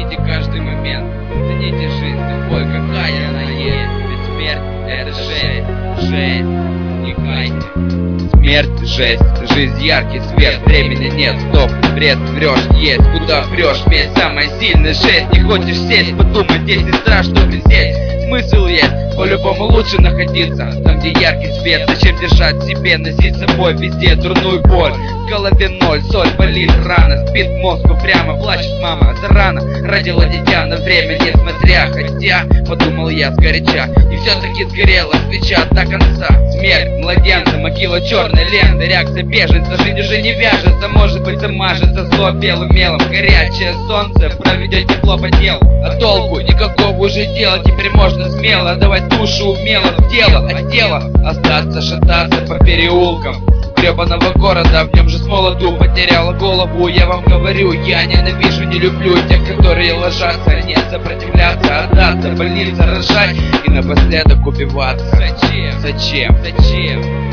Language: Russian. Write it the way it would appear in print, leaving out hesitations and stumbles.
Цените каждый момент, цените жизнь такой, какая она есть. Ведь смерть — это жесть, жесть, не кайте. Смерть — жесть, жизнь — яркий свет, времени нет, стоп, бред, врешь, есть, куда прешь, месть самая сильная жесть. Не хочешь сесть, подумай, здесь и страшно присесть. Смысл есть, по-любому лучше находиться там, где яркий свет. Зачем держать в себе, носить с собой везде дурную боль? В голове ноль, соль, болит рано, спит мозг упрямо, плачет мама зарано. Родила дитя на время, несмотря, хотя подумал я сгоряча, и все-таки сгорела свеча до конца. Смерть младенца, могила черная лента, реакция беженца, жизнь уже не вяжется, может быть замажется зло белым мелом. Горячее солнце проведет тепло по телу, а толку никакого уже дела. Теперь можно смело отдавать душу умело в дело, а тело остаться шататься по переулкам гребаного города. В нем же с молоду потеряла голову. Я вам говорю, я ненавижу, не люблю тех, которые ложатся, не сопротивляться, отдаться, больница рожать и напоследок убиваться. Зачем? Зачем? Зачем?